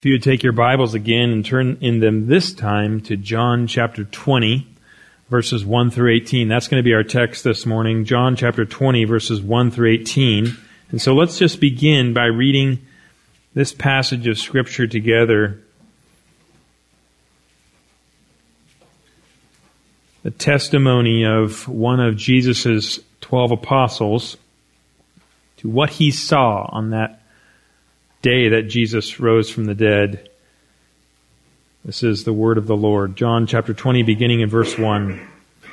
If you would take your Bibles again and turn in them this time to John chapter 20, verses 1 through 18. That's going to be our text this morning, John chapter 20, verses 1 through 18. And so let's just begin by reading this passage of Scripture together. The testimony of one of Jesus' 12 apostles to what he saw on that day that Jesus rose from the dead. This is the word of the Lord. John chapter 20, beginning in verse 1.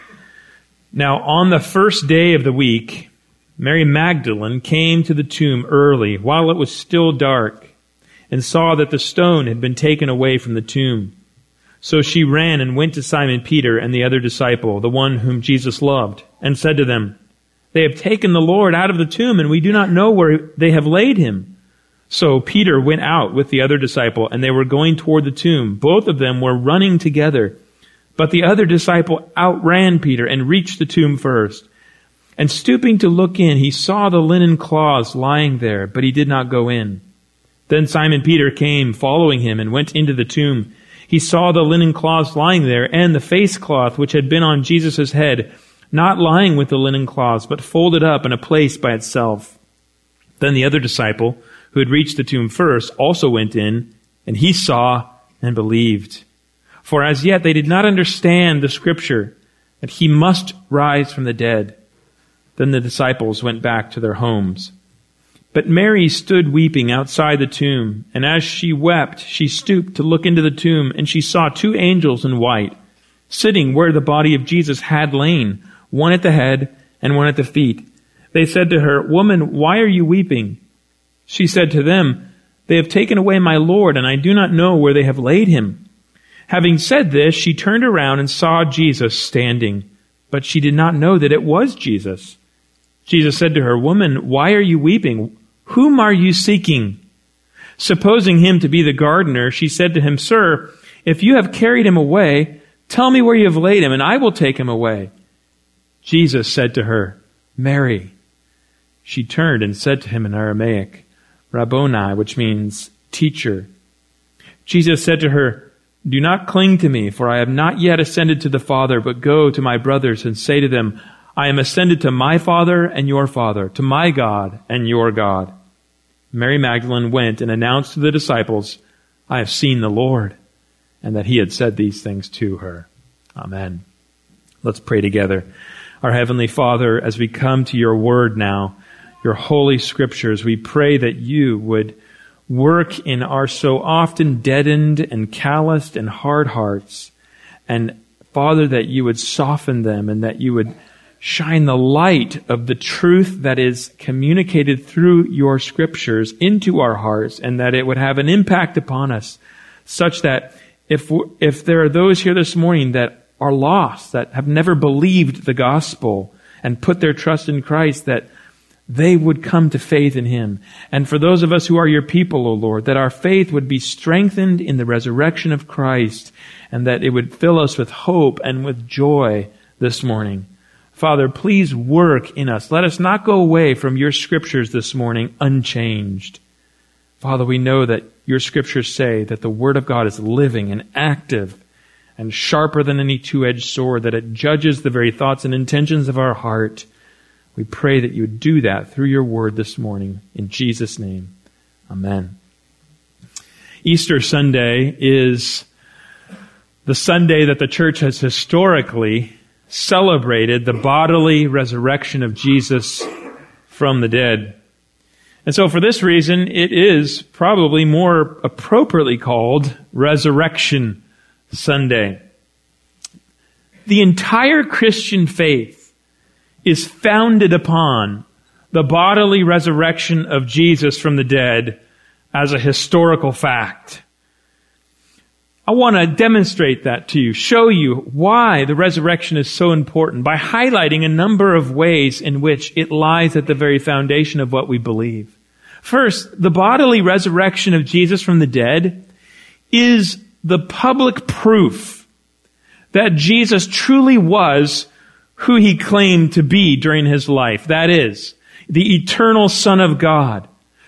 Now on the first day of the week, Mary Magdalene came to the tomb early, while it was still dark, and saw that the stone had been taken away from the tomb. So she ran and went to Simon Peter and the other disciple, the one whom Jesus loved, and said to them, "They have taken the Lord out of the tomb, and we do not know where they have laid him." So Peter went out with the other disciple, and they were going toward the tomb. Both of them were running together. But the other disciple outran Peter and reached the tomb first. And stooping to look in, he saw the linen cloths lying there, but he did not go in. Then Simon Peter came, following him, and went into the tomb. He saw the linen cloths lying there, and the face cloth which had been on Jesus' head, not lying with the linen cloths, but folded up in a place by itself. Then the other disciple, who had reached the tomb first, also went in, and he saw and believed. For as yet they did not understand the scripture, that he must rise from the dead. Then the disciples went back to their homes. But Mary stood weeping outside the tomb, and as she wept, she stooped to look into the tomb, and she saw two angels in white, sitting where the body of Jesus had lain, one at the head and one at the feet. They said to her, "Woman, why are you weeping?" She said to them, "They have taken away my Lord, and I do not know where they have laid him." Having said this, she turned around and saw Jesus standing, but she did not know that it was Jesus. Jesus said to her, "Woman, why are you weeping? Whom are you seeking?" Supposing him to be the gardener, she said to him, "Sir, if you have carried him away, tell me where you have laid him, and I will take him away." Jesus said to her, "Mary." She turned and said to him in Aramaic, "Rabboni," which means teacher. Jesus said to her, "Do not cling to me, for I have not yet ascended to the Father, but go to my brothers and say to them, I am ascended to my Father and your Father, to my God and your God." Mary Magdalene went and announced to the disciples, "I have seen the Lord," and that he had said these things to her. Amen. Let's pray together. Our Heavenly Father, as we come to your word now, your holy scriptures, we pray that you would work in our so often deadened and calloused and hard hearts. And Father, that you would soften them and that you would shine the light of the truth that is communicated through your scriptures into our hearts, and that it would have an impact upon us, such that if there are those here this morning that are lost, that have never believed the gospel and put their trust in Christ, that they would come to faith in him. And for those of us who are your people, O Lord, that our faith would be strengthened in the resurrection of Christ, and that it would fill us with hope and with joy this morning. Father, please work in us. Let us not go away from your scriptures this morning unchanged. Father, we know that your scriptures say that the word of God is living and active and sharper than any two-edged sword, that it judges the very thoughts and intentions of our heart. We pray that you would do that through your word this morning. In Jesus' name, amen. Easter Sunday is the Sunday that the church has historically celebrated the bodily resurrection of Jesus from the dead. And so for this reason, it is probably more appropriately called Resurrection Sunday. The entire Christian faith is founded upon the bodily resurrection of Jesus from the dead as a historical fact. I want to demonstrate that to you, show you why the resurrection is so important by highlighting a number of ways in which it lies at the very foundation of what we believe. First, the bodily resurrection of Jesus from the dead is the public proof that Jesus truly was who he claimed to be during his life. That is, the eternal Son of God,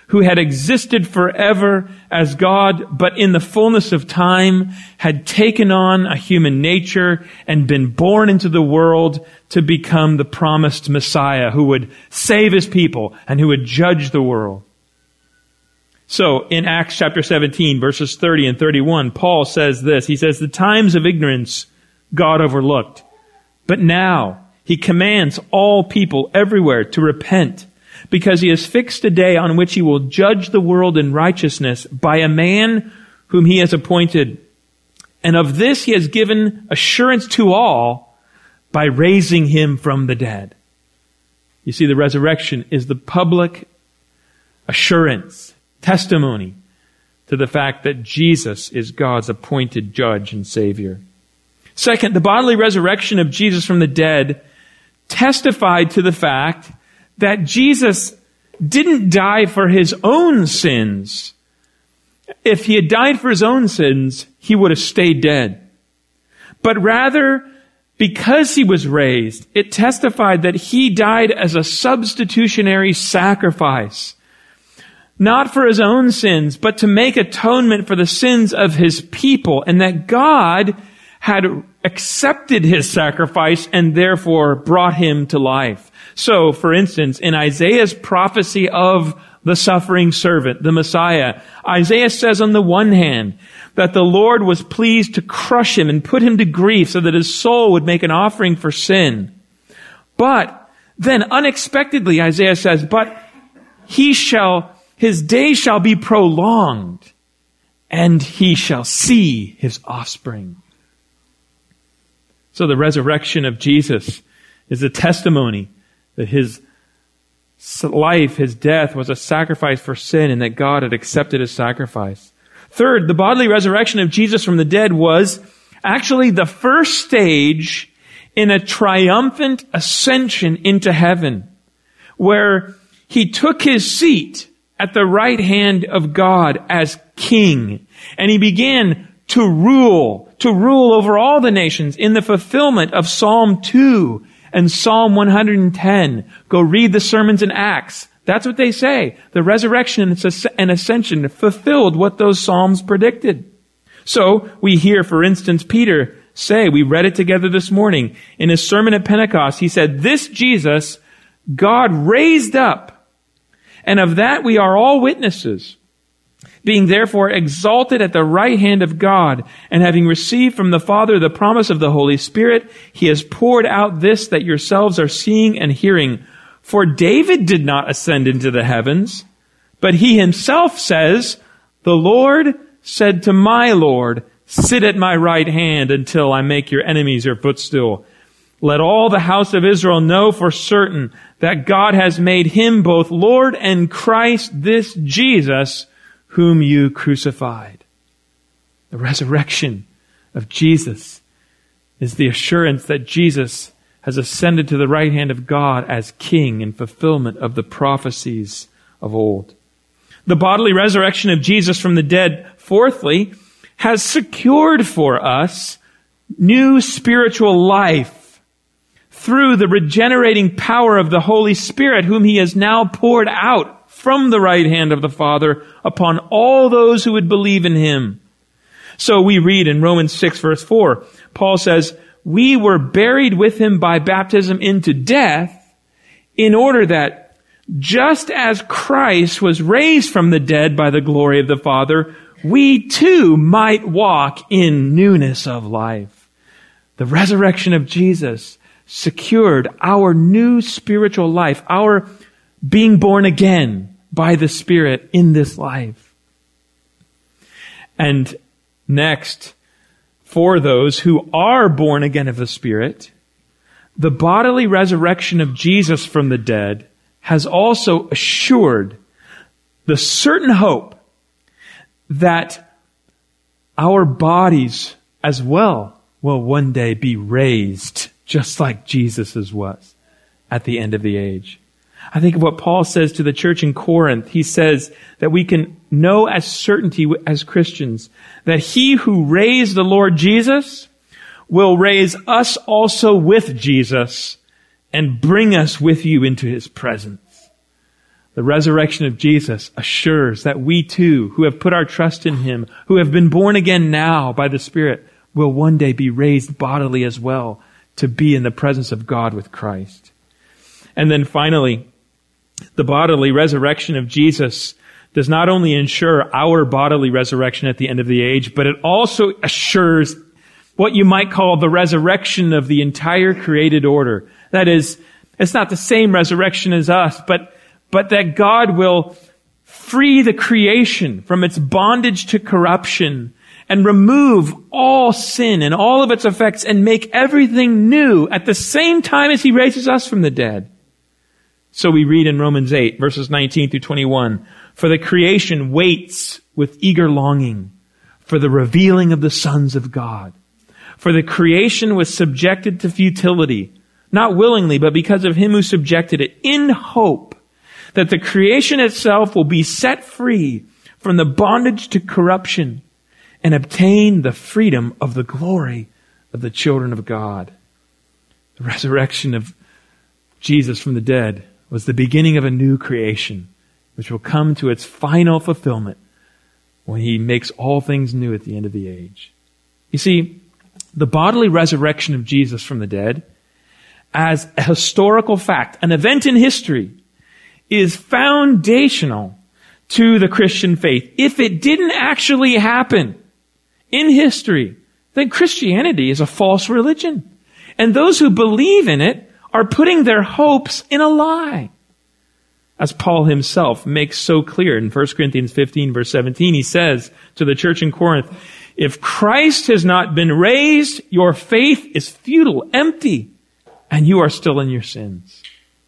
who had existed forever as God, but in the fullness of time had taken on a human nature and been born into the world to become the promised Messiah who would save his people and who would judge the world. So, in Acts chapter 17, verses 30 and 31, Paul says this. He says, "The times of ignorance God overlooked, but now he commands all people everywhere to repent, because he has fixed a day on which he will judge the world in righteousness by a man whom he has appointed. And of this he has given assurance to all by raising him from the dead." You see, the resurrection is the public assurance, testimony to the fact that Jesus is God's appointed judge and Savior. Second, the bodily resurrection of Jesus from the dead testified to the fact that Jesus didn't die for his own sins. If he had died for his own sins, he would have stayed dead. But rather, because he was raised, it testified that he died as a substitutionary sacrifice. Not for his own sins, but to make atonement for the sins of his people, and that God had accepted his sacrifice and therefore brought him to life. So, for instance, in Isaiah's prophecy of the suffering servant, the Messiah, Isaiah says on the one hand that the Lord was pleased to crush him and put him to grief so that his soul would make an offering for sin. But then unexpectedly Isaiah says, but his days shall be prolonged, and he shall see his offspring. So the resurrection of Jesus is a testimony that his life, his death, was a sacrifice for sin and that God had accepted his sacrifice. Third, the bodily resurrection of Jesus from the dead was actually the first stage in a triumphant ascension into heaven, where he took his seat at the right hand of God as king, and he began to rule over all the nations in the fulfillment of Psalm 2 and Psalm 110. Go read the sermons in Acts. That's what they say. The resurrection and ascension fulfilled what those Psalms predicted. So we hear, for instance, Peter say, we read it together this morning, in his sermon at Pentecost, he said, "This Jesus God raised up, and of that we are all witnesses. Being therefore exalted at the right hand of God, and having received from the Father the promise of the Holy Spirit, he has poured out this that yourselves are seeing and hearing. For David did not ascend into the heavens, but he himself says, the Lord said to my Lord, sit at my right hand until I make your enemies your footstool. Let all the house of Israel know for certain that God has made him both Lord and Christ, this Jesus, whom you crucified." The resurrection of Jesus is the assurance that Jesus has ascended to the right hand of God as King in fulfillment of the prophecies of old. The bodily resurrection of Jesus from the dead, fourthly, has secured for us new spiritual life through the regenerating power of the Holy Spirit, whom he has now poured out from the right hand of the Father upon all those who would believe in him. So we read in Romans 6 verse 4, Paul says, "We were buried with him by baptism into death, in order that just as Christ was raised from the dead by the glory of the Father, we too might walk in newness of life." The resurrection of Jesus secured our new spiritual life, our being born again by the Spirit in this life. And next, for those who are born again of the Spirit, the bodily resurrection of Jesus from the dead has also assured the certain hope that our bodies as well will one day be raised just like Jesus's was at the end of the age. I think of what Paul says to the church in Corinth. He says that we can know as certainty as Christians that he who raised the Lord Jesus will raise us also with Jesus and bring us with you into his presence. The resurrection of Jesus assures that we too, who have put our trust in Him, who have been born again now by the Spirit, will one day be raised bodily as well to be in the presence of God with Christ. And then finally, the bodily resurrection of Jesus does not only ensure our bodily resurrection at the end of the age, but it also assures what you might call the resurrection of the entire created order. That is, it's not the same resurrection as us, but that God will free the creation from its bondage to corruption and remove all sin and all of its effects and make everything new at the same time as He raises us from the dead. So we read in Romans 8, verses 19 through 21, "For the creation waits with eager longing for the revealing of the sons of God. For the creation was subjected to futility, not willingly, but because of Him who subjected it, in hope that the creation itself will be set free from the bondage to corruption and obtain the freedom of the glory of the children of God." The resurrection of Jesus from the dead was the beginning of a new creation, which will come to its final fulfillment when He makes all things new at the end of the age. You see, the bodily resurrection of Jesus from the dead, as a historical fact, an event in history, is foundational to the Christian faith. If it didn't actually happen in history, then Christianity is a false religion. And those who believe in it are putting their hopes in a lie. As Paul himself makes so clear in 1 Corinthians 15, verse 17, he says to the church in Corinth, "If Christ has not been raised, your faith is futile, empty, and you are still in your sins."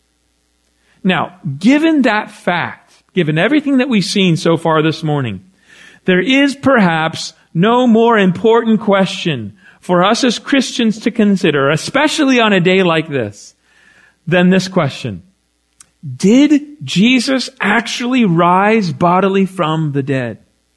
Now, given that fact, given everything that we've seen so far this morning, there is perhaps no more important question for us as Christians to consider, especially on a day like this, than this question: did Jesus actually rise bodily from the dead?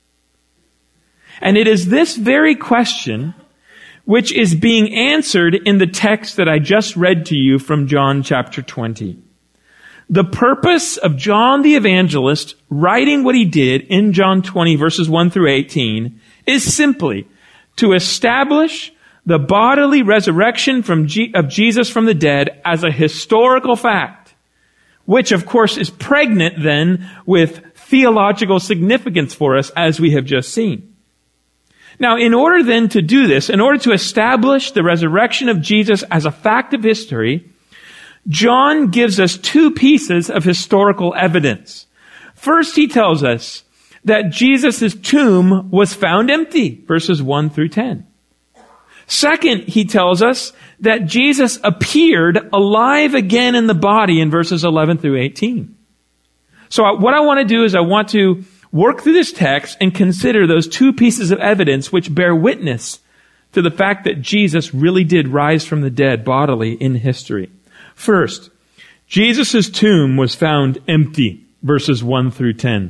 And it is this very question which is being answered in the text that I just read to you from John chapter 20. The purpose of John the Evangelist writing what he did in John 20 verses 1 through 18 is simply to establish the bodily resurrection of Jesus from the dead as a historical fact, which of course is pregnant then with theological significance for us, as we have just seen. Now, in order then to do this, in order to establish the resurrection of Jesus as a fact of history, John gives us two pieces of historical evidence. First, he tells us that Jesus' tomb was found empty, verses 1 through 10. Second, he tells us that Jesus appeared alive again in the body in verses 11 through 18. So what I want to do is I want to work through this text and consider those two pieces of evidence which bear witness to the fact that Jesus really did rise from the dead bodily in history. First, Jesus' tomb was found empty, verses 1 through 10.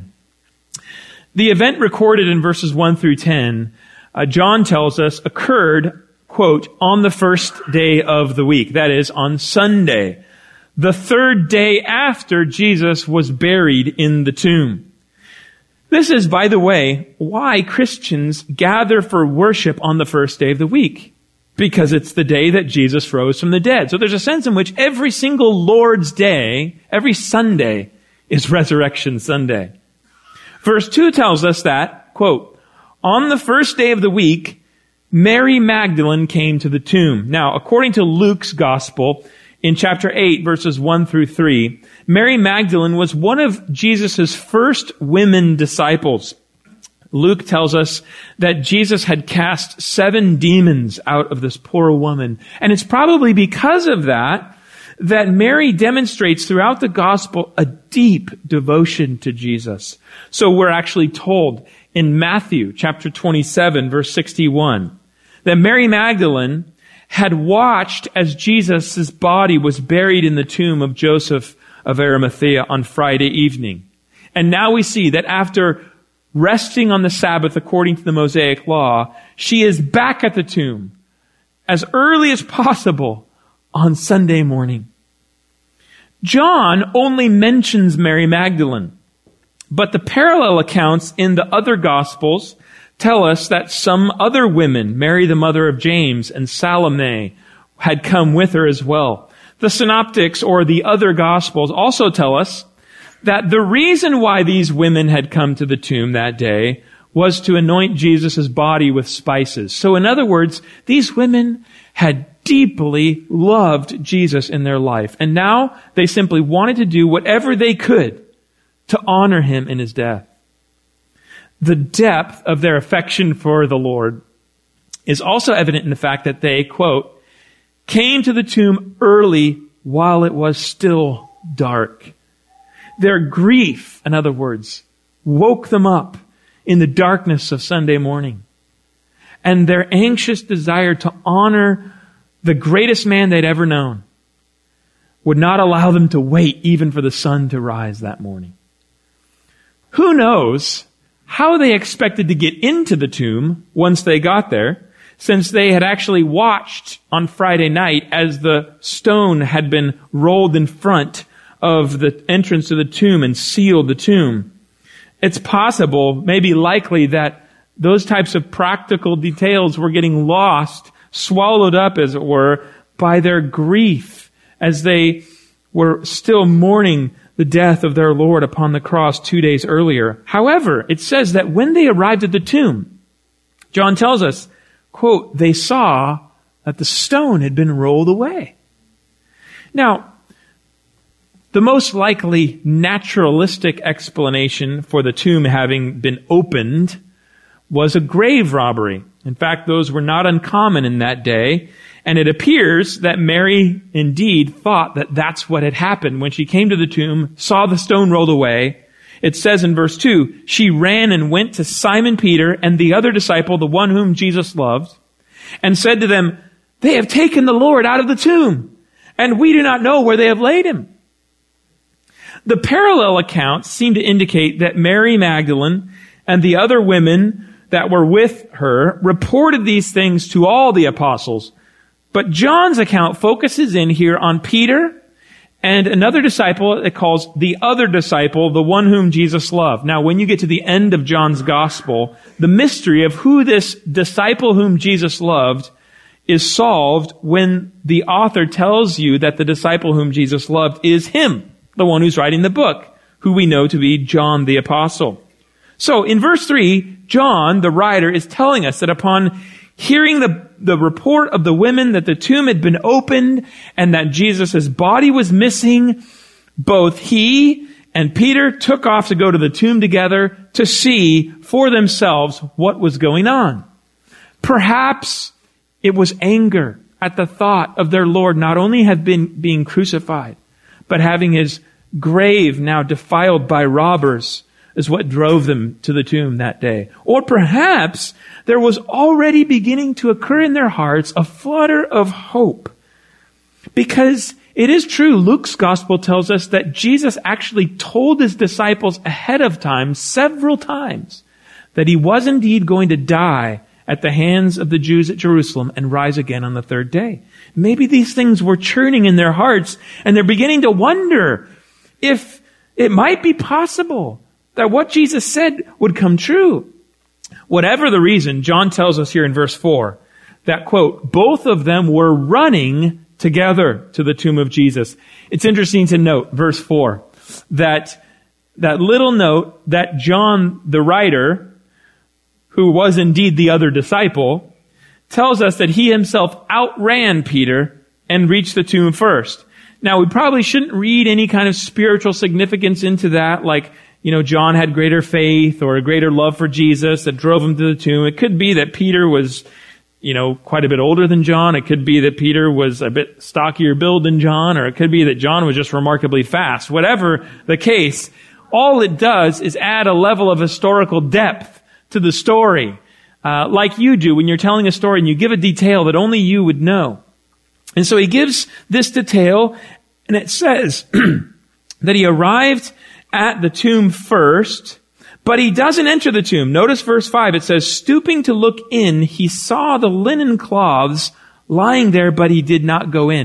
The event recorded in verses 1 through 10, John tells us, occurred, quote, on the first day of the week. That is, on Sunday, the third day after Jesus was buried in the tomb. This is, by the way, why Christians gather for worship on the first day of the week. Because it's the day that Jesus rose from the dead. So there's a sense in which every single Lord's Day, every Sunday, is Resurrection Sunday. Verse 2 tells us that, quote, on the first day of the week, Mary Magdalene came to the tomb. Now, according to Luke's Gospel, in chapter 8, verses 1 through 3, Mary Magdalene was one of Jesus' first women disciples. Luke tells us that Jesus had cast 7 demons out of this poor woman. And it's probably because of that Mary demonstrates throughout the gospel a deep devotion to Jesus. So we're actually told in Matthew chapter 27, verse 61, that Mary Magdalene had watched as Jesus' body was buried in the tomb of Joseph of Arimathea on Friday evening. And now we see that after resting on the Sabbath according to the Mosaic law, she is back at the tomb as early as possible on Sunday morning. John only mentions Mary Magdalene, but the parallel accounts in the other Gospels tell us that some other women, Mary the mother of James and Salome, had come with her as well. The synoptics, or the other Gospels, also tell us that the reason why these women had come to the tomb that day was to anoint Jesus' body with spices. So in other words, these women had deeply loved Jesus in their life. And now they simply wanted to do whatever they could to honor him in his death. The depth of their affection for the Lord is also evident in the fact that they, quote, came to the tomb early while it was still dark. Their grief, in other words, woke them up in the darkness of Sunday morning. And their anxious desire to honor the greatest man they'd ever known would not allow them to wait even for the sun to rise that morning. Who knows how they expected to get into the tomb once they got there, since they had actually watched on Friday night as the stone had been rolled in front of the entrance to the tomb and sealed the tomb. It's possible, maybe likely, that those types of practical details were getting lost, swallowed up, as it were, by their grief as they were still mourning the death of their Lord upon the cross 2 days earlier. However, it says that when they arrived at the tomb, John tells us, quote, they saw that the stone had been rolled away. Now, the most likely naturalistic explanation for the tomb having been opened was a grave robbery. In fact, those were not uncommon in that day, and it appears that Mary indeed thought that that's what had happened when she came to the tomb, saw the stone rolled away. It says in verse 2, she ran and went to Simon Peter and the other disciple, the one whom Jesus loved, and said to them, they have taken the Lord out of the tomb, and we do not know where they have laid him. The parallel accounts seem to indicate that Mary Magdalene and the other women that were with her reported these things to all the apostles. But John's account focuses in here on Peter and another disciple it calls the other disciple, the one whom Jesus loved. Now, when you get to the end of John's gospel, the mystery of who this disciple whom Jesus loved is solved when the author tells you that the disciple whom Jesus loved is him, the one who's writing the book, who we know to be John the Apostle. So in verse 3, John, the writer, is telling us that upon hearing the report of the women that the tomb had been opened and that Jesus' body was missing, both he and Peter took off to go to the tomb together to see for themselves what was going on. Perhaps it was anger at the thought of their Lord not only have been being crucified, but having his grave now defiled by robbers is what drove them to the tomb that day. Or perhaps there was already beginning to occur in their hearts a flutter of hope. Because it is true, Luke's gospel tells us that Jesus actually told his disciples ahead of time, several times, that he was indeed going to die at the hands of the Jews at Jerusalem and rise again on the third day. Maybe these things were churning in their hearts and they're beginning to wonder if it might be possible that what Jesus said would come true. Whatever the reason, John tells us here in verse 4 that, quote, both of them were running together to the tomb of Jesus. It's interesting to note, verse 4, that little note that John, the writer, who was indeed the other disciple, tells us that he himself outran Peter and reached the tomb first. Now, we probably shouldn't read any kind of spiritual significance into that, like, John had greater faith or a greater love for Jesus that drove him to the tomb. It could be that Peter was, quite a bit older than John. It could be that Peter was a bit stockier build than John, or it could be that John was just remarkably fast. Whatever the case, all it does is add a level of historical depth to the story, like you do when you're telling a story and you give a detail that only you would know. And so he gives this detail, and it says that he arrived at the tomb first, but he doesn't enter the tomb. Notice verse 5, it says, stooping to look in, he saw the linen cloths lying there, but he did not go in.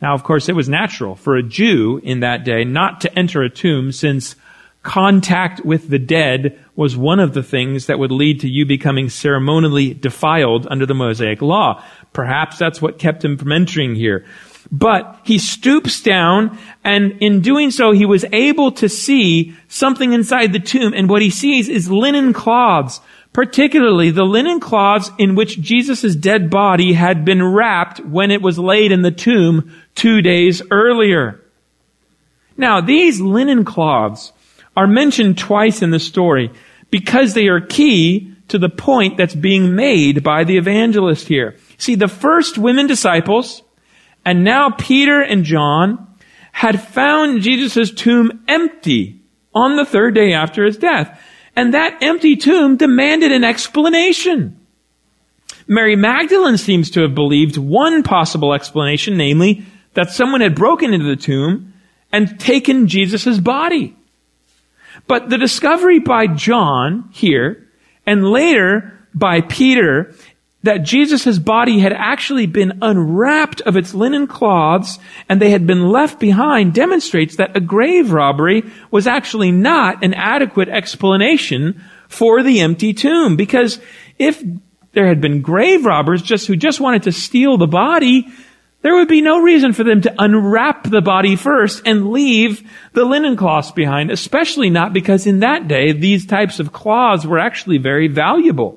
Now, of course, it was natural for a Jew in that day not to enter a tomb, since contact with the dead was one of the things that would lead to you becoming ceremonially defiled under the Mosaic law. Perhaps that's what kept him from entering here. But he stoops down, and in doing so, he was able to see something inside the tomb, and what he sees is linen cloths, particularly the linen cloths in which Jesus' dead body had been wrapped when it was laid in the tomb 2 days earlier. Now, these linen cloths are mentioned twice in the story because they are key to the point that's being made by the evangelist here. See, the first women disciples, and now Peter and John, had found Jesus' tomb empty on the third day after his death. And that empty tomb demanded an explanation. Mary Magdalene seems to have believed one possible explanation, namely that someone had broken into the tomb and taken Jesus' body. But the discovery by John here, and later by Peter, that Jesus' body had actually been unwrapped of its linen cloths and they had been left behind, demonstrates that a grave robbery was actually not an adequate explanation for the empty tomb. Because if there had been grave robbers who just wanted to steal the body, there would be no reason for them to unwrap the body first and leave the linen cloths behind, especially not because in that day these types of cloths were actually very valuable.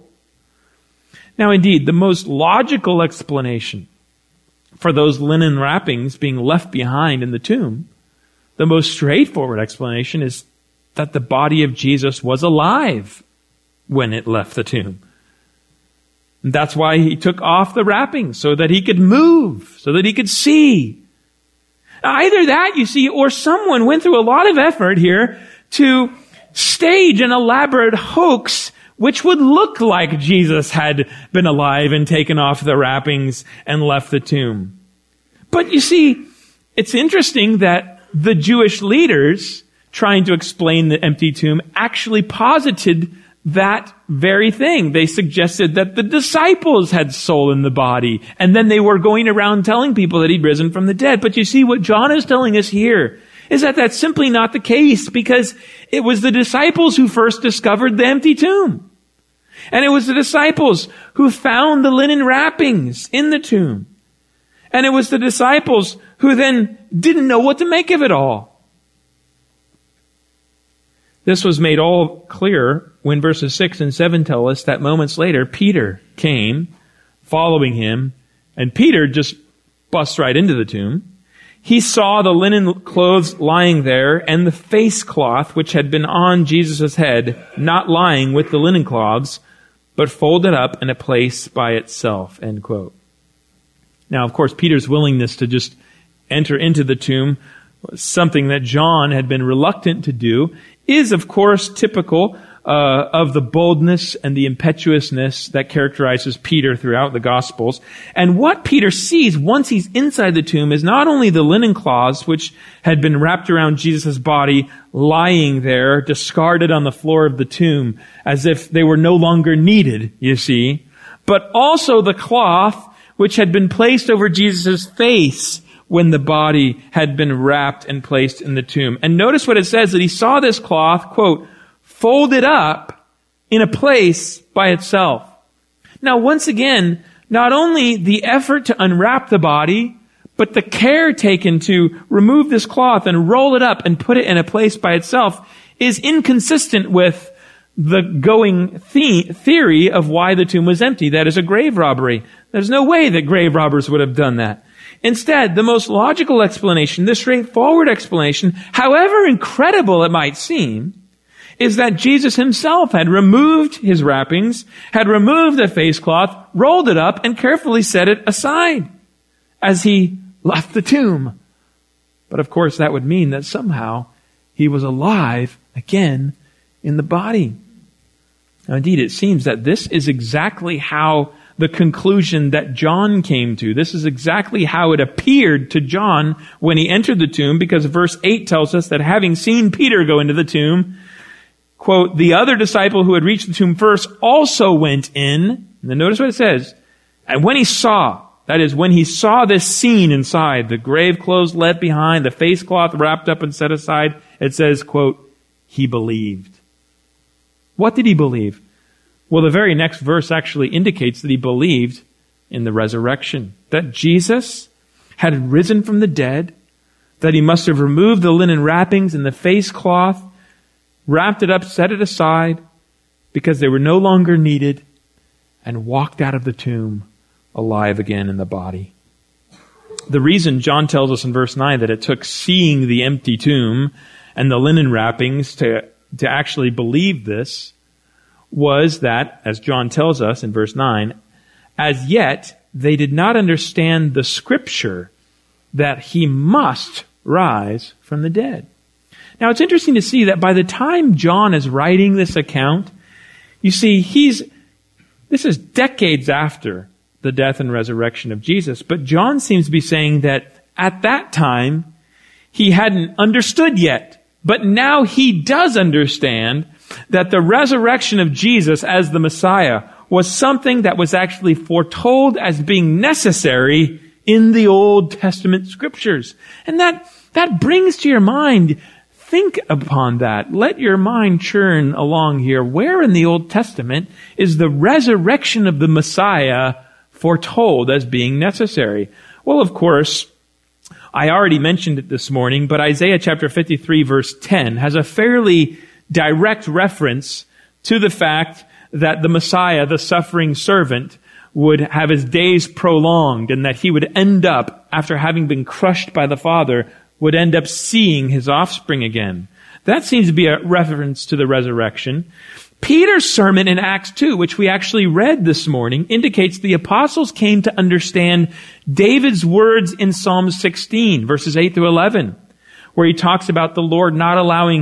Now, indeed, the most logical explanation for those linen wrappings being left behind in the tomb, the most straightforward explanation is that the body of Jesus was alive when it left the tomb. And that's why he took off the wrappings, so that he could move, so that he could see. Either that, you see, or someone went through a lot of effort here to stage an elaborate hoax which would look like Jesus had been alive and taken off the wrappings and left the tomb. But you see, it's interesting that the Jewish leaders, trying to explain the empty tomb, actually posited that very thing. They suggested that the disciples had stolen the body, and then they were going around telling people that he'd risen from the dead. But you see, what John is telling us here is that that's simply not the case, because it was the disciples who first discovered the empty tomb. And it was the disciples who found the linen wrappings in the tomb. And it was the disciples who then didn't know what to make of it all. This was made all clear when verses 6 and 7 tell us that moments later, Peter came, following him, and Peter just busts right into the tomb. He saw the linen clothes lying there, and the face cloth which had been on Jesus' head, not lying with the linen cloths, but folded up in a place by itself. End quote. Now, of course, Peter's willingness to just enter into the tomb, something that John had been reluctant to do, is, of course, typical of the boldness and the impetuousness that characterizes Peter throughout the Gospels. And what Peter sees once he's inside the tomb is not only the linen cloths, which had been wrapped around Jesus' body, lying there, discarded on the floor of the tomb, as if they were no longer needed, you see, but also the cloth which had been placed over Jesus' face when the body had been wrapped and placed in the tomb. And notice what it says, that he saw this cloth, quote, folded up in a place by itself. Now, once again, not only the effort to unwrap the body, but the care taken to remove this cloth and roll it up and put it in a place by itself is inconsistent with the going theory of why the tomb was empty. That is a grave robbery. There's no way that grave robbers would have done that. Instead, the most logical explanation, the straightforward explanation, however incredible it might seem, is that Jesus himself had removed his wrappings, had removed the face cloth, rolled it up, and carefully set it aside as he left the tomb. But of course, that would mean that somehow he was alive again in the body. Now, indeed, it seems that this is exactly how the conclusion that John came to. This is exactly how it appeared to John when he entered the tomb, because verse 8 tells us that having seen Peter go into the tomb, quote, the other disciple who had reached the tomb first also went in. And then notice what it says. And when he saw that is, when he saw this scene inside, the grave clothes left behind, the face cloth wrapped up and set aside, it says, quote, he believed. What did he believe? Well, the very next verse actually indicates that he believed in the resurrection, that Jesus had risen from the dead, that he must have removed the linen wrappings and the face cloth, wrapped it up, set it aside, because they were no longer needed, and walked out of the tomb alive again in the body. The reason John tells us in verse 9 that it took seeing the empty tomb and the linen wrappings to actually believe this was that, as John tells us in verse 9, as yet they did not understand the scripture that he must rise from the dead. Now it's interesting to see that by the time John is writing this account, you see, this is decades after the death and resurrection of Jesus, but John seems to be saying that at that time, he hadn't understood yet, but now he does understand that the resurrection of Jesus as the Messiah was something that was actually foretold as being necessary in the Old Testament scriptures. And that brings to your mind, think upon that. Let your mind churn along here. Where in the Old Testament is the resurrection of the Messiah foretold as being necessary? Well, of course, I already mentioned it this morning, but Isaiah chapter 53 verse 10 has a fairly direct reference to the fact that the Messiah, the suffering servant, would have his days prolonged and that he would end up, after having been crushed by the Father, would end up seeing his offspring again. That seems to be a reference to the resurrection. Peter's sermon in Acts 2, which we actually read this morning, indicates the apostles came to understand David's words in Psalm 16, verses 8 through 11, where he talks about the Lord not allowing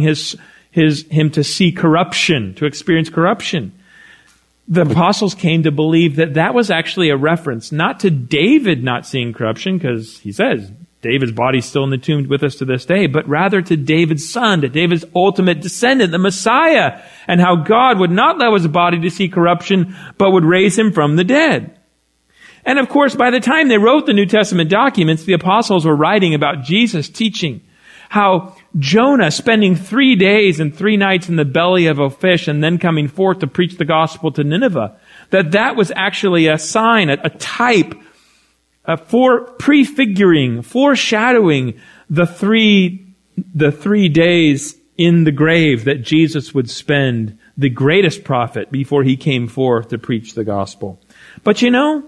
him to see corruption, to experience corruption. The apostles came to believe that that was actually a reference, not to David not seeing corruption, because he says, David's body's still in the tomb with us to this day, but rather to David's son, to David's ultimate descendant, the Messiah, and how God would not allow his body to see corruption, but would raise him from the dead. And of course, by the time they wrote the New Testament documents, the apostles were writing about Jesus' teaching, how Jonah spending 3 days and 3 nights in the belly of a fish and then coming forth to preach the gospel to Nineveh, that was actually a sign, a type, prefiguring, foreshadowing the three days in the grave that Jesus would spend, the greatest prophet, before he came forth to preach the gospel. But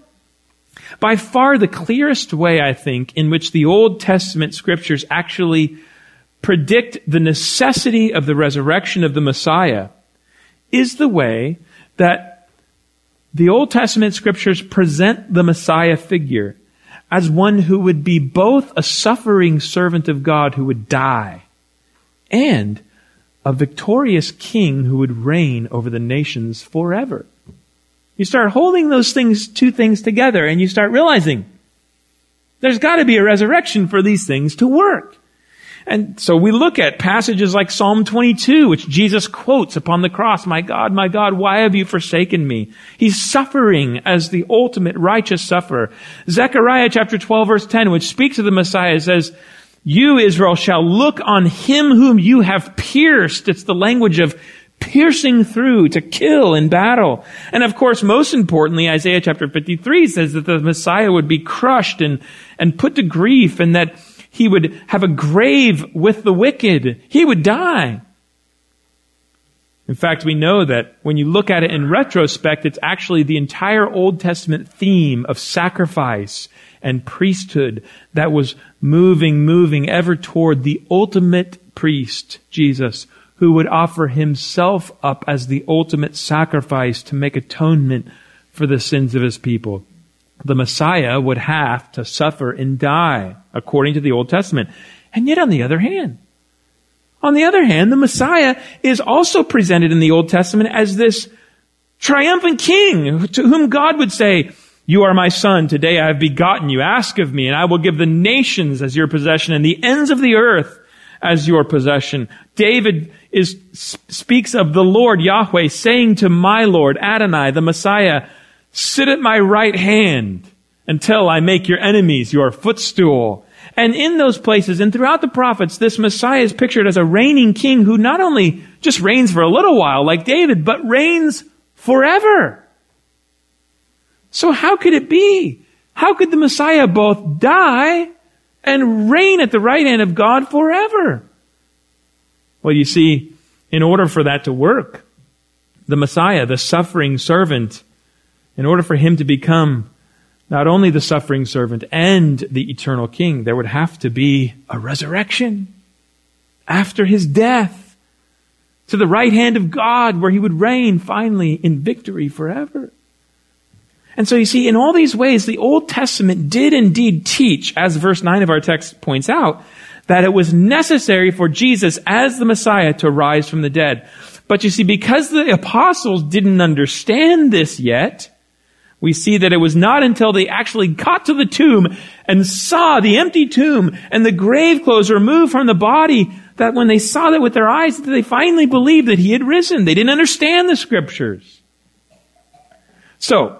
by far the clearest way, I think, in which the Old Testament scriptures actually predict the necessity of the resurrection of the Messiah is the way that the Old Testament scriptures present the Messiah figure as one who would be both a suffering servant of God who would die and a victorious king who would reign over the nations forever. You start holding those two things together and you start realizing there's got to be a resurrection for these things to work. And so we look at passages like Psalm 22, which Jesus quotes upon the cross, my God, why have you forsaken me? He's suffering as the ultimate righteous sufferer. Zechariah chapter 12 verse 10, which speaks of the Messiah, says, you, Israel, shall look on him whom you have pierced. It's the language of piercing through to kill in battle. And of course, most importantly, Isaiah chapter 53 says that the Messiah would be crushed and put to grief, and that he would have a grave with the wicked. He would die. In fact, we know that when you look at it in retrospect, it's actually the entire Old Testament theme of sacrifice and priesthood that was moving ever toward the ultimate priest, Jesus, who would offer himself up as the ultimate sacrifice to make atonement for the sins of his people. The Messiah would have to suffer and die, according to the Old Testament. And yet on the other hand, the Messiah is also presented in the Old Testament as this triumphant king to whom God would say, you are my son, today I have begotten you, ask of me, and I will give the nations as your possession and the ends of the earth as your possession. David speaks of the Lord Yahweh saying to my Lord Adonai, the Messiah, sit at my right hand until I make your enemies your footstool. And in those places and throughout the prophets, this Messiah is pictured as a reigning king who not only just reigns for a little while like David, but reigns forever. So how could it be? How could the Messiah both die and reign at the right hand of God forever? Well, you see, in order for that to work, the Messiah, the suffering servant, in order for him to become not only the suffering servant and the eternal king, there would have to be a resurrection after his death to the right hand of God, where he would reign finally in victory forever. And so you see, in all these ways, the Old Testament did indeed teach, as verse 9 of our text points out, that it was necessary for Jesus as the Messiah to rise from the dead. But you see, because the apostles didn't understand this yet, we see that it was not until they actually got to the tomb and saw the empty tomb and the grave clothes removed from the body, that when they saw that with their eyes, that they finally believed that he had risen. They didn't understand the scriptures. So,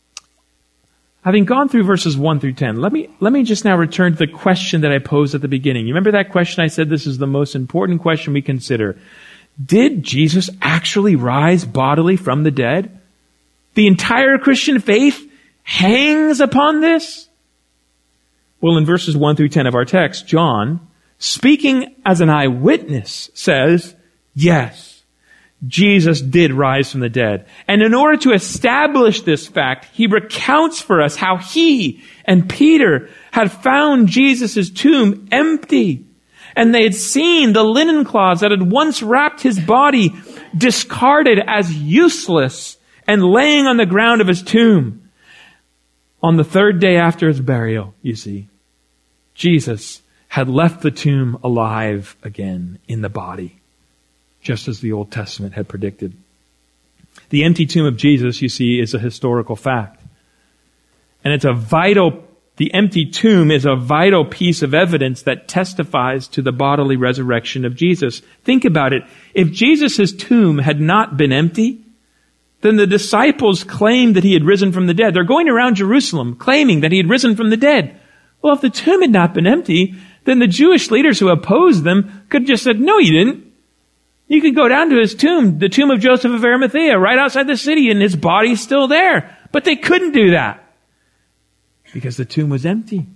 having gone through verses 1 through 10, let me just now return to the question that I posed at the beginning. You remember that question? I said this is the most important question we consider. Did Jesus actually rise bodily from the dead? The entire Christian faith hangs upon this? Well, in verses 1 through 10 of our text, John, speaking as an eyewitness, says, yes, Jesus did rise from the dead. And in order to establish this fact, he recounts for us how he and Peter had found Jesus' tomb empty. And they had seen the linen cloths that had once wrapped his body discarded as useless and laying on the ground of his tomb. On the third day after his burial, you see, Jesus had left the tomb alive again in the body, just as the Old Testament had predicted. The empty tomb of Jesus, you see, is a historical fact. And the empty tomb is a vital piece of evidence that testifies to the bodily resurrection of Jesus. Think about it. If Jesus' tomb had not been empty, then the disciples claimed that he had risen from the dead. They're going around Jerusalem claiming that he had risen from the dead. Well, if the tomb had not been empty, then the Jewish leaders who opposed them could have just said, no, you didn't. You could go down to his tomb, the tomb of Joseph of Arimathea, right outside the city, and his body's still there. But they couldn't do that because the tomb was empty.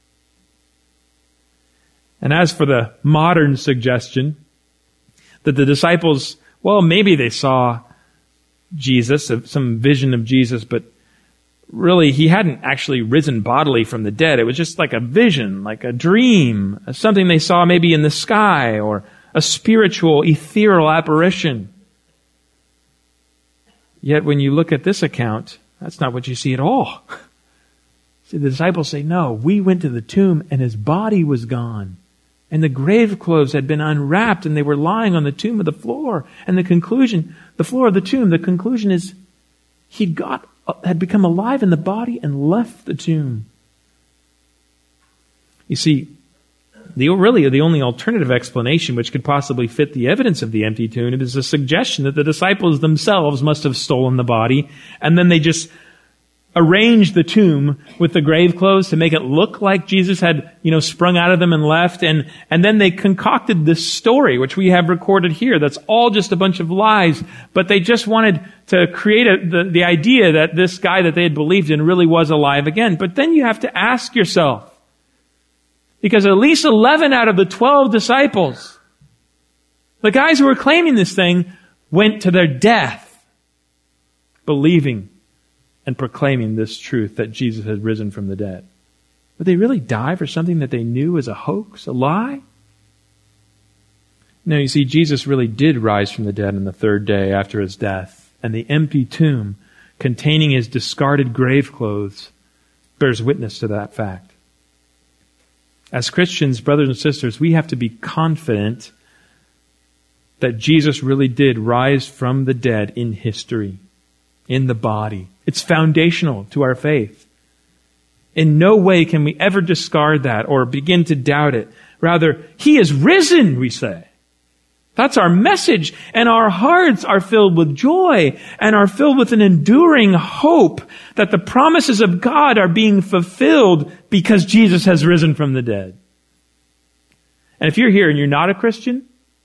And as for the modern suggestion that the disciples, well, maybe they saw Jesus, some vision of Jesus, but really he hadn't actually risen bodily from the dead. It was just like a vision, like a dream, something they saw maybe in the sky, or a spiritual, ethereal apparition. Yet when you look at this account, that's not what you see at all. See, the disciples say, no, we went to the tomb and his body was gone. And the grave clothes had been unwrapped and they were lying on the tomb of the floor. And the floor of the tomb, the conclusion is had become alive in the body and left the tomb. You see, the only alternative explanation which could possibly fit the evidence of the empty tomb is a suggestion that the disciples themselves must have stolen the body, and then they just arranged the tomb with the grave clothes to make it look like Jesus had, sprung out of them and left, and then they concocted this story, which we have recorded here, that's all just a bunch of lies, but they just wanted to create the idea that this guy that they had believed in really was alive again. But then you have to ask yourself, because at least 11 out of the 12 disciples, the guys who were claiming this thing, went to their death believing and proclaiming this truth that Jesus had risen from the dead. Would they really die for something that they knew was a hoax, a lie? No, you see, Jesus really did rise from the dead on the third day after his death, and the empty tomb containing his discarded grave clothes bears witness to that fact. As Christians, brothers and sisters, we have to be confident that Jesus really did rise from the dead in history, in the body. It's foundational to our faith. In no way can we ever discard that or begin to doubt it. Rather, he is risen, we say. That's our message. And our hearts are filled with joy and are filled with an enduring hope that the promises of God are being fulfilled because Jesus has risen from the dead. And if you're here and you're not a Christian,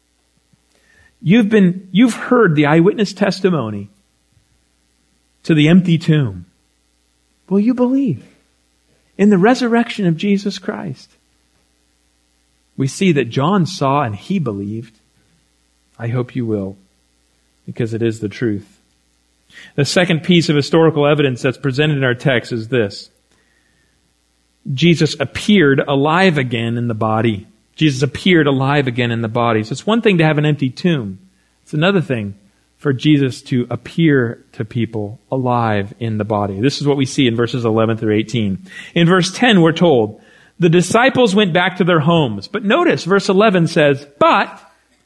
you've heard the eyewitness testimony to the empty tomb. Will you believe in the resurrection of Jesus Christ? We see that John saw and he believed. I hope you will, because it is the truth. The second piece of historical evidence that's presented in our text is this. Jesus appeared alive again in the body. Jesus appeared alive again in the body. So it's one thing to have an empty tomb. It's another thing for Jesus to appear to people alive in the body. This is what we see in verses 11 through 18. In verse 10, we're told, the disciples went back to their homes. But notice, verse 11 says, but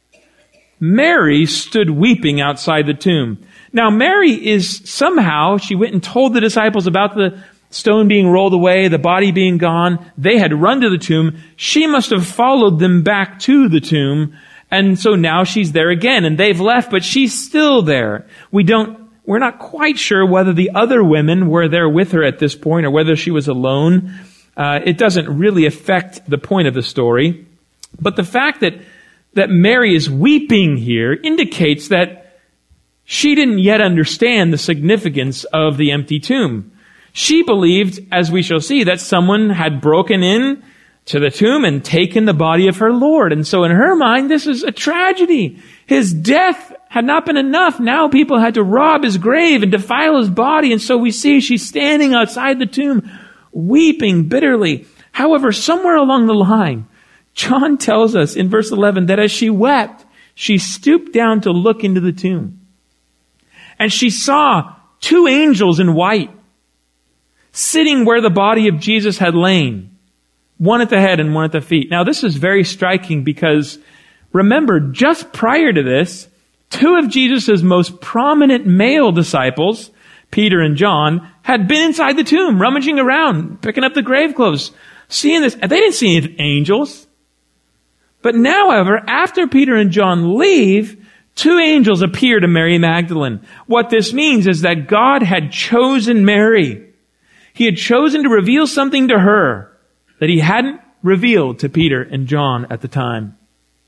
Mary stood weeping outside the tomb. Now, Mary is somehow, she went and told the disciples about the stone being rolled away, the body being gone. They had run to the tomb. She must have followed them back to the tomb. And so now she's there again, and they've left, but she's still there. We're not quite sure whether the other women were there with her at this point or whether she was alone. It doesn't really affect the point of the story. But the fact that Mary is weeping here indicates that she didn't yet understand the significance of the empty tomb. She believed, as we shall see, that someone had broken in to the tomb and taken the body of her Lord. And so in her mind, this is a tragedy. His death had not been enough. Now people had to rob his grave and defile his body. And so we see she's standing outside the tomb, weeping bitterly. However, somewhere along the line, John tells us in verse 11 that as she wept, she stooped down to look into the tomb. And she saw two angels in white sitting where the body of Jesus had lain, one at the head and one at the feet. Now, this is very striking because, remember, just prior to this, two of Jesus' most prominent male disciples, Peter and John, had been inside the tomb, rummaging around, picking up the grave clothes, seeing this. They didn't see any angels. But now, however, after Peter and John leave, two angels appear to Mary Magdalene. What this means is that God had chosen Mary. He had chosen to reveal something to her that he hadn't revealed to Peter and John at the time.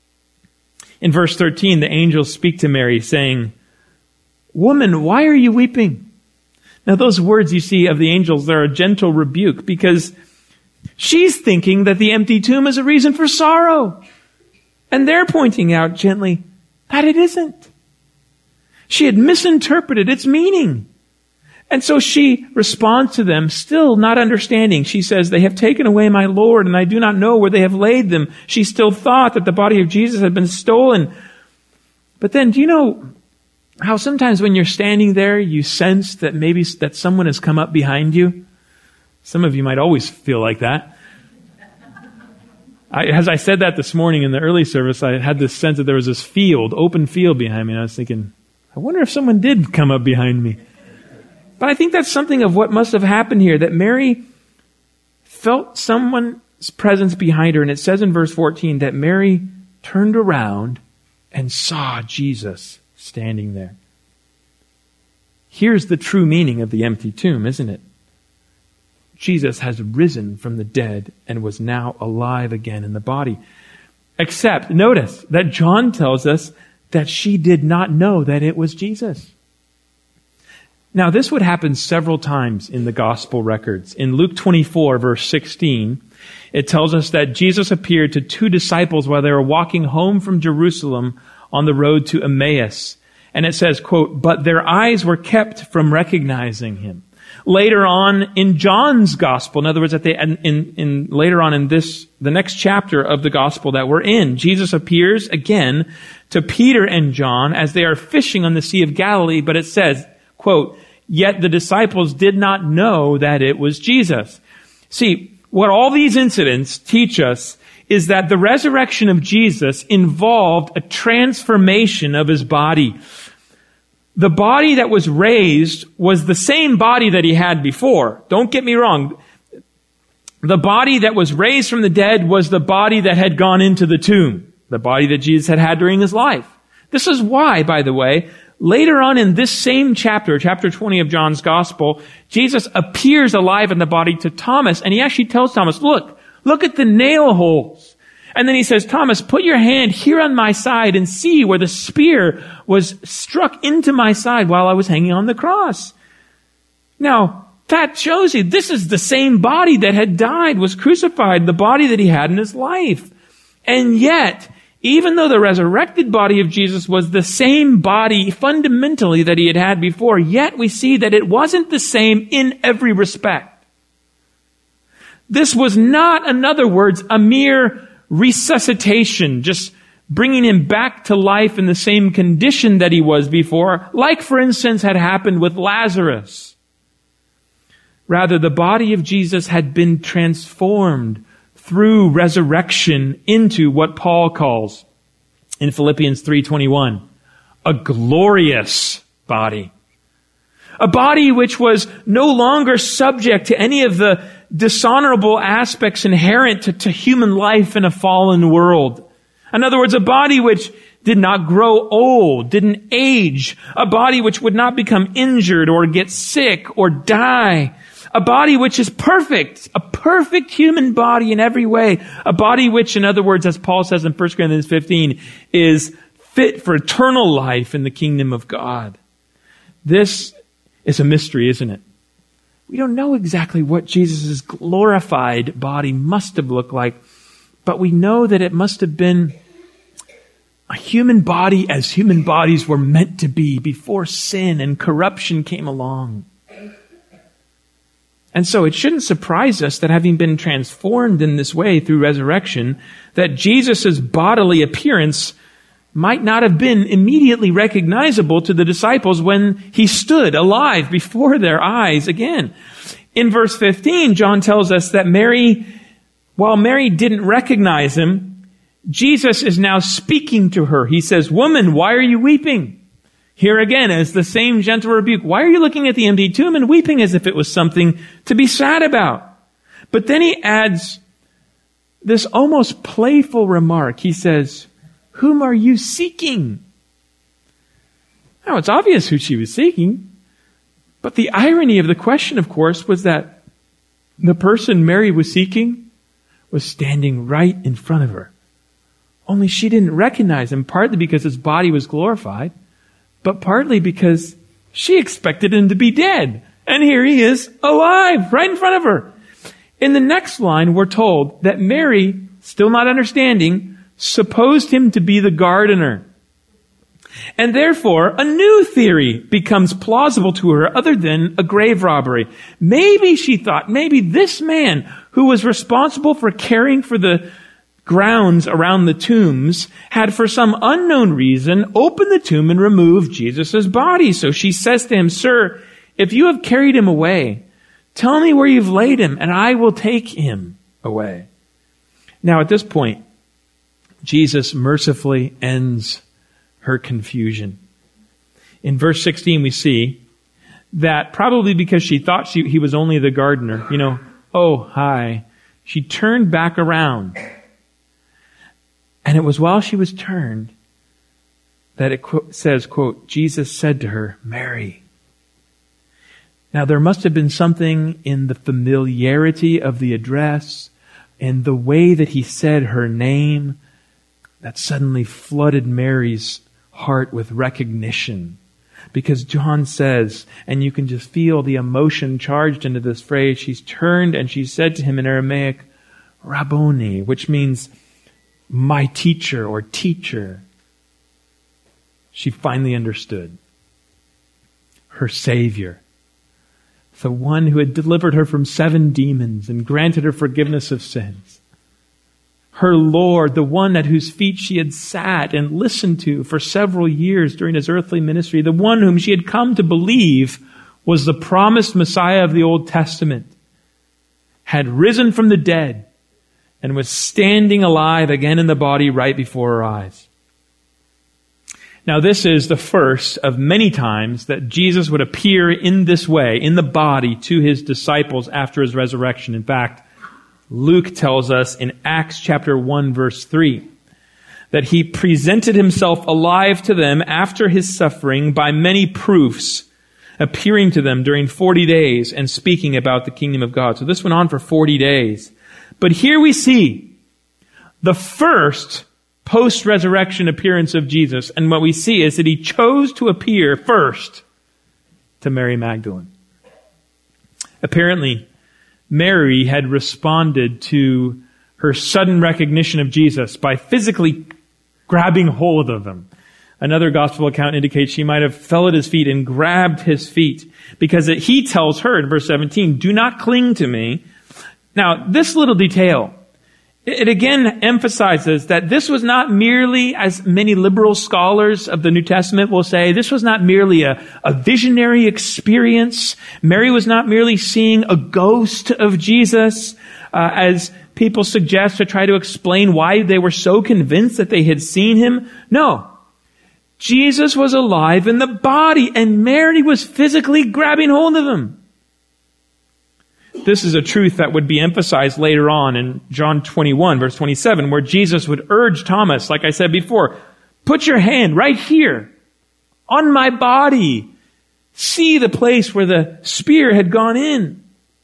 In verse 13, the angels speak to Mary saying, "Woman, why are you weeping?" Now those words you see of the angels, they're a gentle rebuke because she's thinking that the empty tomb is a reason for sorrow. And they're pointing out gently that it isn't. She had misinterpreted its meaning. And so she responds to them, still not understanding. She says, "They have taken away my Lord, and I do not know where they have laid them." She still thought that the body of Jesus had been stolen. But then, do you know how sometimes when you're standing there, you sense that maybe that someone has come up behind you? Some of you might always feel like that. As I said that this morning in the early service, I had this sense that there was this open field behind me. And I was thinking, I wonder if someone did come up behind me. But I think that's something of what must have happened here, that Mary felt someone's presence behind her. And it says in verse 14 that Mary turned around and saw Jesus standing there. Here's the true meaning of the empty tomb, isn't it? Jesus has risen from the dead and was now alive again in the body. Except, notice that John tells us that she did not know that it was Jesus. Now, this would happen several times in the gospel records. In Luke 24, verse 16, it tells us that Jesus appeared to two disciples while they were walking home from Jerusalem on the road to Emmaus. And it says, quote, "But their eyes were kept from recognizing him." Later on in John's gospel, in other words, later on in the next chapter of the gospel that we're in, Jesus appears again to Peter and John as they are fishing on the Sea of Galilee, but it says, quote, "Yet the disciples did not know that it was Jesus." See, what all these incidents teach us is that the resurrection of Jesus involved a transformation of his body. The body that was raised was the same body that he had before. Don't get me wrong. The body that was raised from the dead was the body that had gone into the tomb. the body that Jesus had had during his life. This is why, by the way, later on in this same chapter, chapter 20 of John's Gospel, Jesus appears alive in the body to Thomas, and he actually tells Thomas, look at the nail holes. And then he says, Thomas, put your hand here on my side and see where the spear was struck into my side while I was hanging on the cross. Now, that shows you this is the same body that had died, was crucified, the body that he had in his life. And yet, even though the resurrected body of Jesus was the same body fundamentally that he had had before, yet we see that it wasn't the same in every respect. This was not, in other words, a mere resuscitation, just bringing him back to life in the same condition that he was before, like, for instance, had happened with Lazarus. Rather, the body of Jesus had been transformed through resurrection into what Paul calls in Philippians 3:21, a glorious body. A body which was no longer subject to any of the dishonorable aspects inherent to human life in a fallen world. In other words, a body which did not grow old, didn't age, a body which would not become injured or get sick or die, a body which is perfect, a perfect human body in every way, a body which, in other words, as Paul says in 1 Corinthians 15, is fit for eternal life in the kingdom of God. This is a mystery, isn't it? We don't know exactly what Jesus' glorified body must have looked like, but we know that it must have been a human body as human bodies were meant to be before sin and corruption came along. And so it shouldn't surprise us that having been transformed in this way through resurrection, that Jesus' bodily appearance might not have been immediately recognizable to the disciples when he stood alive before their eyes again. In verse 15, John tells us that while Mary didn't recognize him, Jesus is now speaking to her. He says, "Woman, why are you weeping?" Here again is the same gentle rebuke. Why are you looking at the empty tomb and weeping as if it was something to be sad about? But then he adds this almost playful remark. He says, "Whom are you seeking?" Now, it's obvious who she was seeking. But the irony of the question, of course, was that the person Mary was seeking was standing right in front of her. Only she didn't recognize him, partly because his body was glorified, but partly because she expected him to be dead. And here he is, alive, right in front of her. In the next line, we're told that Mary, still not understanding, supposed him to be the gardener. And therefore, a new theory becomes plausible to her other than a grave robbery. Maybe she thought, maybe this man who was responsible for caring for the grounds around the tombs had for some unknown reason opened the tomb and removed Jesus' body. So she says to him, "Sir, if you have carried him away, tell me where you've laid him and I will take him away." Now at this point, Jesus mercifully ends her confusion. In verse 16 we see that probably because she thought he was only the gardener, "Oh, hi," she turned back around. And it was while she was turned that it says, quote, Jesus said to her, "Mary." Now there must have been something in the familiarity of the address and the way that he said her name that suddenly flooded Mary's heart with recognition. Because John says, and you can just feel the emotion charged into this phrase, she's turned and she said to him in Aramaic, "Rabboni," which means my teacher or teacher. She finally understood. Her Savior, the one who had delivered her from 7 demons and granted her forgiveness of sins. Her Lord, the one at whose feet she had sat and listened to for several years during his earthly ministry, the one whom she had come to believe was the promised Messiah of the Old Testament, had risen from the dead and was standing alive again in the body right before her eyes. Now this is the first of many times that Jesus would appear in this way, in the body, to his disciples after his resurrection. In fact, Luke tells us in Acts chapter 1 verse 3 that he presented himself alive to them after his suffering by many proofs, appearing to them during 40 days and speaking about the kingdom of God. So this went on for 40 days. But here we see the first post-resurrection appearance of Jesus. And what we see is that he chose to appear first to Mary Magdalene. Apparently, Mary had responded to her sudden recognition of Jesus by physically grabbing hold of him. Another gospel account indicates she might have fell at his feet and grabbed his feet, because he tells her in verse 17, "Do not cling to me." Now, this little detail, it again emphasizes that this was not merely, as many liberal scholars of the New Testament will say, this was not merely a visionary experience. Mary was not merely seeing a ghost of Jesus, as people suggest to try to explain why they were so convinced that they had seen him. No. Jesus was alive in the body, and Mary was physically grabbing hold of him. This is a truth that would be emphasized later on in John 21, verse 27, where Jesus would urge Thomas, like I said before, put your hand right here on my body. See the place where the spear had gone in.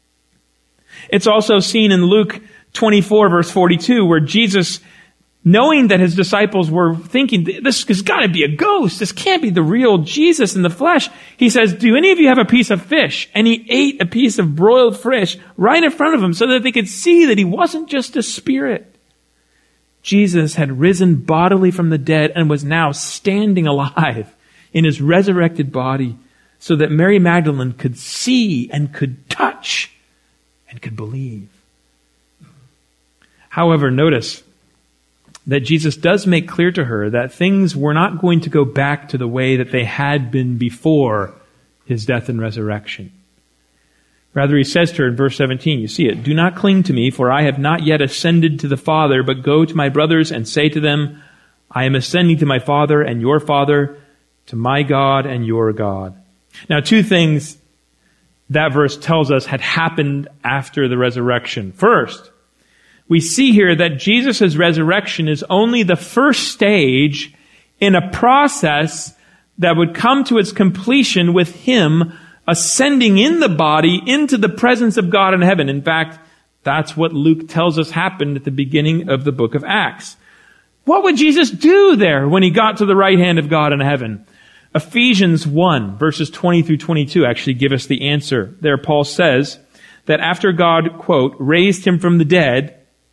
It's also seen in Luke 24, verse 42, where Jesus, knowing that his disciples were thinking, this has got to be a ghost, this can't be the real Jesus in the flesh, he says, do any of you have a piece of fish? And he ate a piece of broiled fish right in front of them so that they could see that he wasn't just a spirit. Jesus had risen bodily from the dead and was now standing alive in his resurrected body so that Mary Magdalene could see and could touch and could believe. However, notice that Jesus does make clear to her that things were not going to go back to the way that they had been before his death and resurrection. Rather, he says to her in verse 17, you see it, "Do not cling to me, for I have not yet ascended to the Father, but go to my brothers and say to them, I am ascending to my Father and your Father, to my God and your God." Now, two things that verse tells us had happened after the resurrection. First, we see here that Jesus' resurrection is only the first stage in a process that would come to its completion with him ascending in the body into the presence of God in heaven. In fact, that's what Luke tells us happened at the beginning of the book of Acts. What would Jesus do there when he got to the right hand of God in heaven? Ephesians 1, verses 20 through 22 actually give us the answer. There Paul says that after God, quote, raised him from the dead,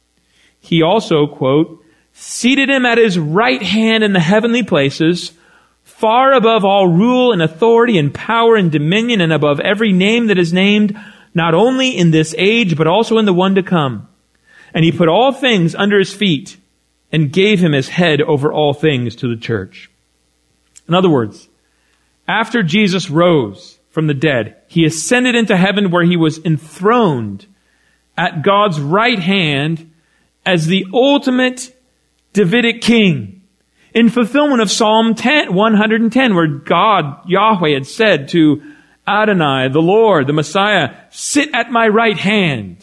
he also, quote, seated him at his right hand in the heavenly places, far above all rule and authority and power and dominion and above every name that is named, not only in this age, but also in the one to come. And he put all things under his feet and gave him as head over all things to the church. In other words, after Jesus rose from the dead, he ascended into heaven where he was enthroned at God's right hand as the ultimate Davidic king, in fulfillment of Psalm 110, where God, Yahweh, had said to Adonai, the Lord, the Messiah, sit at my right hand.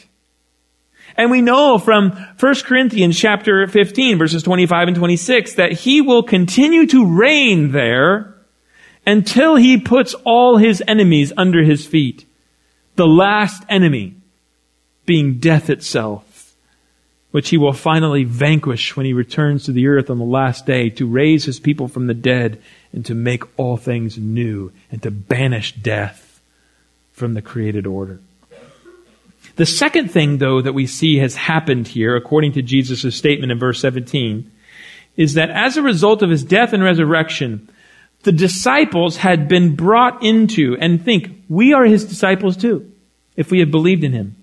And we know from 1 Corinthians chapter 15, verses 25 and 26, that he will continue to reign there until he puts all his enemies under his feet. The last enemy being death itself, which he will finally vanquish when he returns to the earth on the last day to raise his people from the dead and to make all things new and to banish death from the created order. The second thing, though, that we see has happened here, according to Jesus' statement in verse 17, is that as a result of his death and resurrection, the disciples had been brought into, and think, we are his disciples too, if we have believed in him.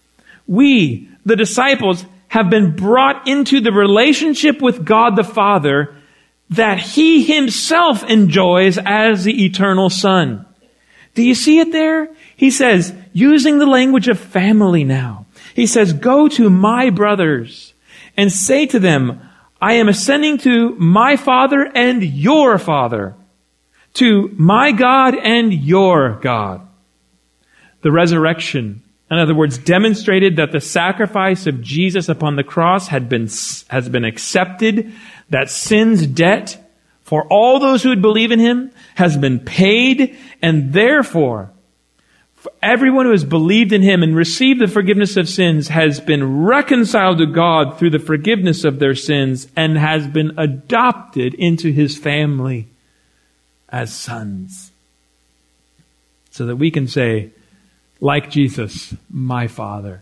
We, the disciples, have been brought into the relationship with God the Father that he himself enjoys as the eternal Son. Do you see it there? He says, using the language of family now, he says, go to my brothers and say to them, I am ascending to my Father and your Father, to my God and your God. The resurrection, in other words, demonstrated that the sacrifice of Jesus upon the cross has been accepted, that sin's debt for all those who would believe in him has been paid, and therefore, for everyone who has believed in him and received the forgiveness of sins has been reconciled to God through the forgiveness of their sins and has been adopted into his family as sons. So that we can say, like Jesus, my Father.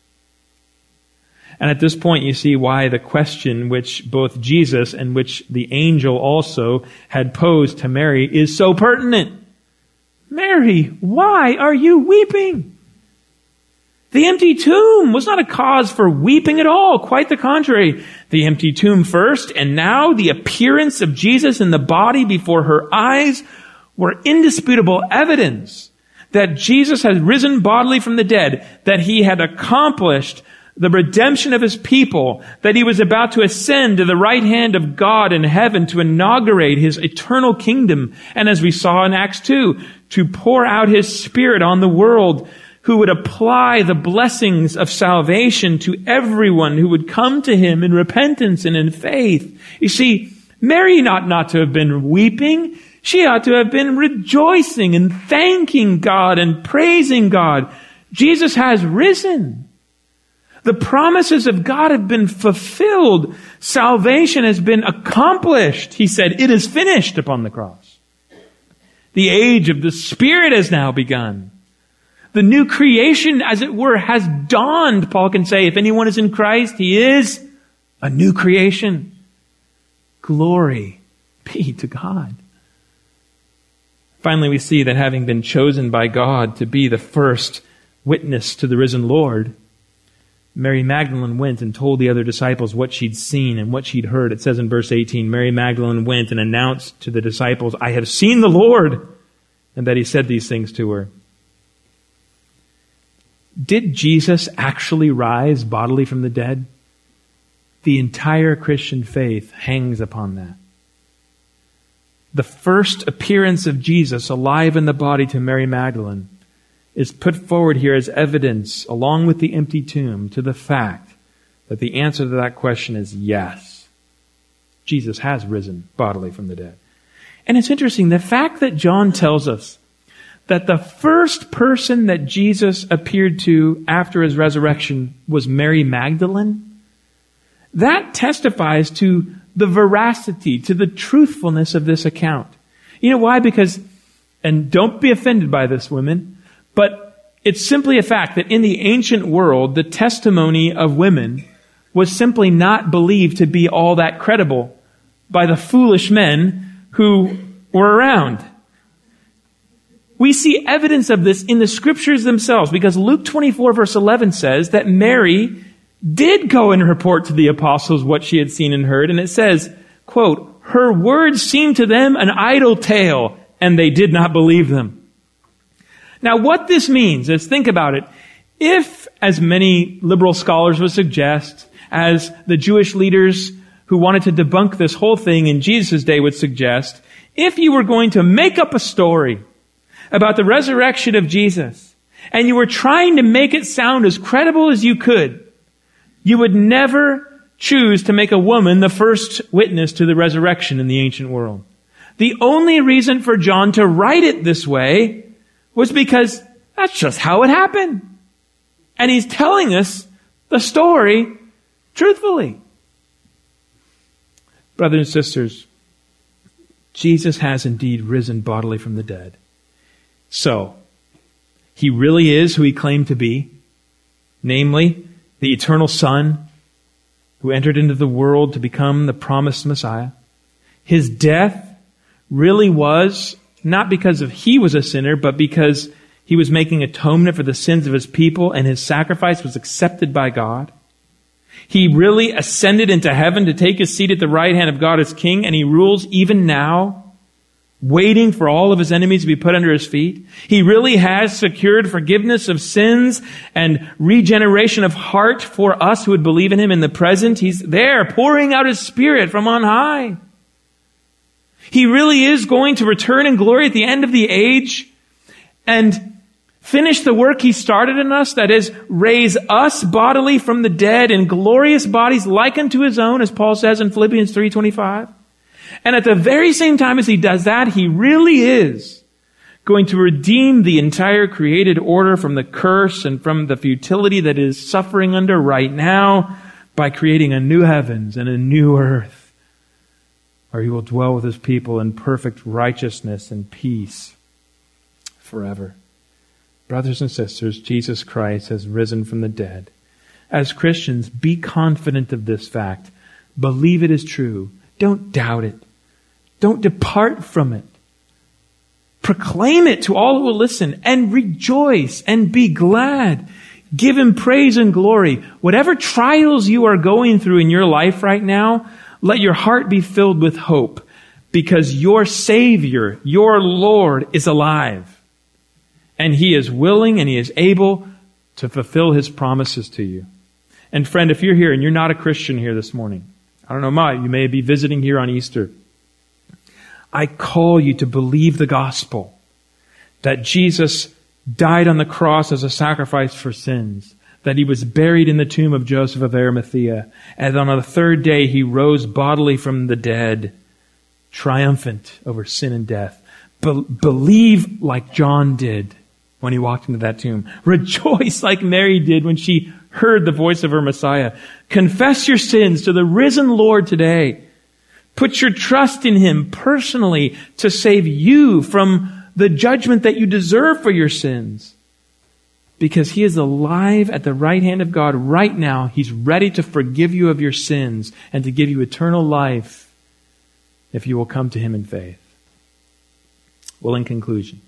And at this point you see why the question which both Jesus and which the angel also had posed to Mary is so pertinent. Mary, why are you weeping? The empty tomb was not a cause for weeping at all. Quite the contrary. The empty tomb first, and now the appearance of Jesus in the body before her eyes were indisputable evidence that Jesus had risen bodily from the dead, that he had accomplished the redemption of his people, that he was about to ascend to the right hand of God in heaven to inaugurate his eternal kingdom. And as we saw in Acts 2, to pour out his Spirit on the world, who would apply the blessings of salvation to everyone who would come to him in repentance and in faith. You see, Mary ought not to have been weeping. She ought to have been rejoicing and thanking God and praising God. Jesus has risen. The promises of God have been fulfilled. Salvation has been accomplished. He said, it is finished upon the cross. The age of the Spirit has now begun. The new creation, as it were, has dawned. Paul can say, if anyone is in Christ, he is a new creation. Glory be to God. Finally, we see that having been chosen by God to be the first witness to the risen Lord, Mary Magdalene went and told the other disciples what she'd seen and what she'd heard. It says in verse 18, Mary Magdalene went and announced to the disciples, I have seen the Lord, and that he said these things to her. Did Jesus actually rise bodily from the dead? The entire Christian faith hangs upon that. The first appearance of Jesus alive in the body to Mary Magdalene is put forward here as evidence, along with the empty tomb, to the fact that the answer to that question is yes. Jesus has risen bodily from the dead. And it's interesting, the fact that John tells us that the first person that Jesus appeared to after his resurrection was Mary Magdalene, that testifies to the veracity, to the truthfulness of this account. You know why? Because, and don't be offended by this, women, but it's simply a fact that in the ancient world, the testimony of women was simply not believed to be all that credible by the foolish men who were around. We see evidence of this in the scriptures themselves, because Luke 24 verse 11 says that Mary did go and report to the apostles what she had seen and heard, and it says, quote, her words seemed to them an idle tale, and they did not believe them. Now what this means is, think about it, if, as many liberal scholars would suggest, as the Jewish leaders who wanted to debunk this whole thing in Jesus' day would suggest, if you were going to make up a story about the resurrection of Jesus, and you were trying to make it sound as credible as you could, you would never choose to make a woman the first witness to the resurrection in the ancient world. The only reason for John to write it this way was because that's just how it happened. And he's telling us the story truthfully. Brothers and sisters, Jesus has indeed risen bodily from the dead. So, he really is who he claimed to be, namely, the eternal Son who entered into the world to become the promised Messiah. His death really was not because of he was a sinner, but because he was making atonement for the sins of his people, and his sacrifice was accepted by God. He really ascended into heaven to take his seat at the right hand of God as King, and he rules even now, waiting for all of his enemies to be put under his feet. He really has secured forgiveness of sins and regeneration of heart for us who would believe in him in the present. He's there pouring out his Spirit from on high. He really is going to return in glory at the end of the age. And finish the work He started in us, that is, raise us bodily from the dead in glorious bodies like unto His own, as Paul says in Philippians 3:25. And at the very same time as He does that, He really is going to redeem the entire created order from the curse and from the futility that it is suffering under right now by creating a new heavens and a new earth, where He will dwell with His people in perfect righteousness and peace forever. Brothers and sisters, Jesus Christ has risen from the dead. As Christians, be confident of this fact. Believe it is true. Don't doubt it. Don't depart from it. Proclaim it to all who will listen, and rejoice and be glad. Give Him praise and glory. Whatever trials you are going through in your life right now, let your heart be filled with hope, because your Savior, your Lord, is alive. And He is willing and He is able to fulfill His promises to you. And friend, if you're here and you're not a Christian here this morning, I don't know, you may be visiting here on Easter. I call you to believe the gospel, that Jesus died on the cross as a sacrifice for sins, that He was buried in the tomb of Joseph of Arimathea, and on the third day He rose bodily from the dead, triumphant over sin and death. Believe like John did when he walked into that tomb. Rejoice like Mary did when she heard the voice of her Messiah. Confess your sins to the risen Lord today. Put your trust in Him personally to save you from the judgment that you deserve for your sins. Because He is alive at the right hand of God right now. He's ready to forgive you of your sins and to give you eternal life if you will come to Him in faith. Well, in conclusion,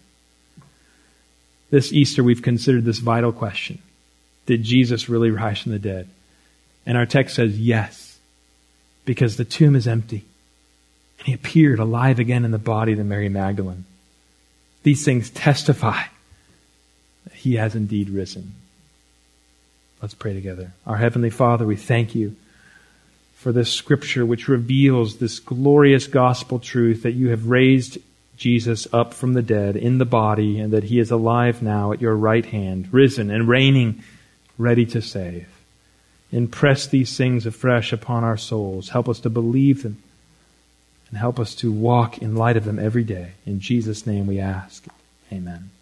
this Easter we've considered this vital question. Did Jesus really rise from the dead? And our text says yes, because the tomb is empty. And He appeared alive again in the body to Mary Magdalene. These things testify that He has indeed risen. Let's pray together. Our Heavenly Father, we thank You for this scripture which reveals this glorious gospel truth that You have raised Jesus up from the dead in the body, and that He is alive now at Your right hand, risen and reigning, ready to save. Impress these things afresh upon our souls. Help us to believe them, and help us to walk in light of them every day. In Jesus' name we ask. Amen.